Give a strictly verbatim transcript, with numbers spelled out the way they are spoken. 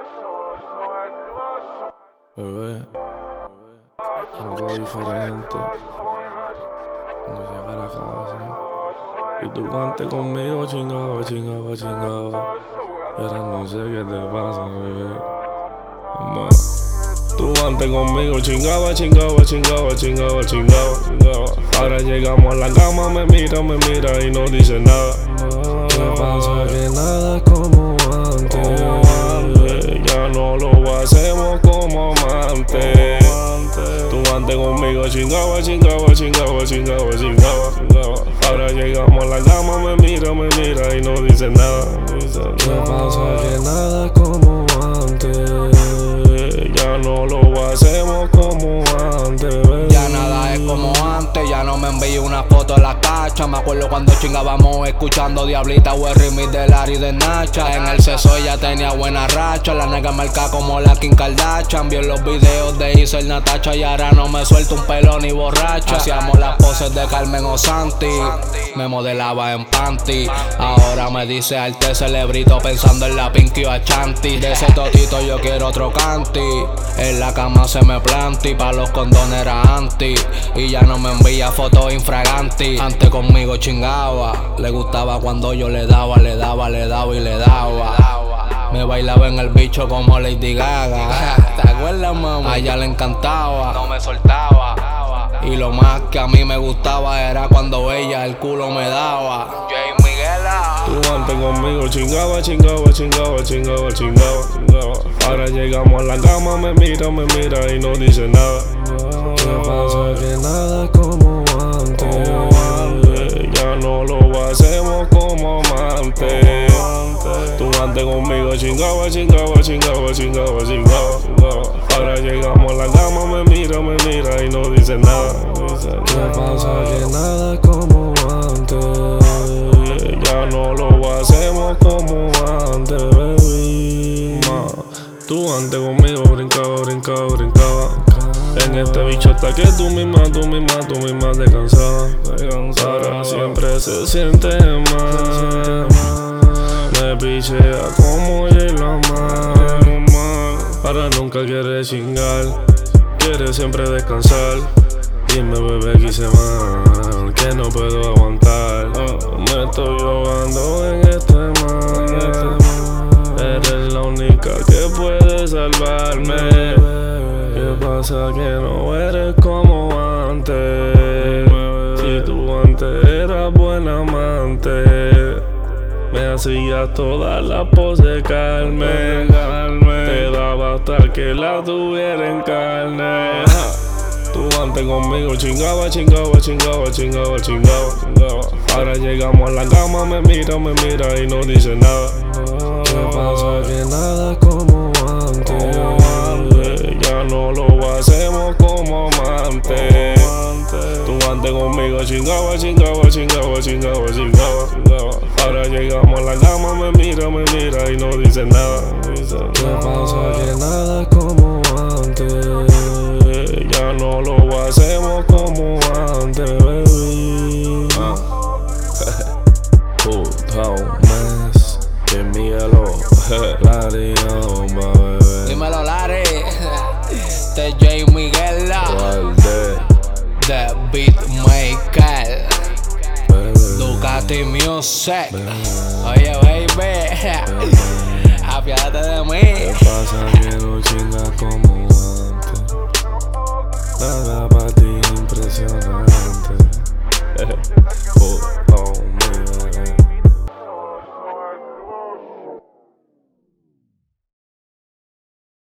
Bebé, algo diferente. Cuando llega a la casa y tú cantes conmigo, chingaba, chingaba, chingaba. Pero no sé qué te pasa, bebé. Ma. Tú antes conmigo chingaba, chingaba, chingaba, chingaba, chingaba, chingaba. Ahora llegamos a la cama, me mira, me mira y no dice nada. ¿Qué pasa? Que nada es como antes. Como antes. Ya no lo hacemos como amantes. Tú antes conmigo chingaba, chingaba, chingaba, chingaba, chingaba, chingaba. Ahora llegamos a la cama, me mira, me mira y no dice nada. ¿Qué pasa? Que nada es como antes. Ya no lo hacemos como antes, baby. Ya nada es como antes, ya no me envío una foto a la cacha. Me acuerdo cuando chingábamos escuchando Diablita o el remix de Larry de Nacha. En el seso ella tenía buena racha, la nega marca como la Kim Kardashian. Vio los videos de Isel Natacha y ahora no me suelto un pelo ni borracha. Hacíamos las poses de Carmen o Santi, me modelaba en panty. Ahora me dice arte celebrito pensando en la Pinky o Achanti. De ese totito yo quiero otro canti. En la cama se me planti, pa' los condones era anti. Y ya no me envía fotos infraganti. Antes conmigo chingaba, le gustaba cuando yo le daba, le daba, le daba y le daba. Me bailaba en el bicho como Lady Gaga. ¿Te acuerdas, mamá? A ella le encantaba, no me soltaba. Y lo más que a mí me gustaba era cuando ella el culo me daba. Tú antes conmigo chingaba, chingaba, chingaba, chingaba, chingaba, chingaba. Ahora llegamos a la cama, me mira, me mira y no dice nada. ¿Qué pasa? Que nada es como antes. Como antes. Ya no lo hacemos como amantes. Tú antes conmigo chingaba, chingaba, chingaba, chingaba, chingaba, chingaba. Ahora llegamos a la cama, me mira, me mira y no dice nada. ¿Qué pasa? Que nada es como antes. Ya no lo hacemos como antes, baby. Ma. Tú antes conmigo brincaba, brincaba, brincaba. En este bicho hasta que tú misma, tú misma, tú misma te cansabas. Ahora siempre se siente mal. Me pichea como J-Lo más. Ahora nunca quiere chingar, quiere siempre descansar. Dime, bebé, quise mal, que no puedo aguantar. Oh, me estoy ahogando en este mar. Eres la única que puede salvarme. ¿Qué pasa? Que no eres como antes. Si tú antes eras buena amante, me hacías todas las poses calme. Te daba hasta que la tuviera en carne. Tú antes conmigo chingaba, chingaba, chingaba, chingaba, chingaba, chingaba. Ahora llegamos a la cama, me mira, me mira y no dice nada. ¿Qué pasa? Que nada es como antes. Como antes. Ya no lo hacemos como amantes. Tú antes conmigo chingaba, chingaba, chingaba, chingaba, chingaba, chingaba. Ahora llegamos a la cama, me mira, me mira y no dice nada. ¿Qué pasa? Que nada es como antes. Ya no lo hacemos como antes, baby. Ah. Puto mes, give me a lo, Larry, oh, baby. Dímelo, Larry. Este es J. Miguel, Valde, The Beatmaker, baby. Ducati Music. Baby. Oye, baby, apiádate de mí.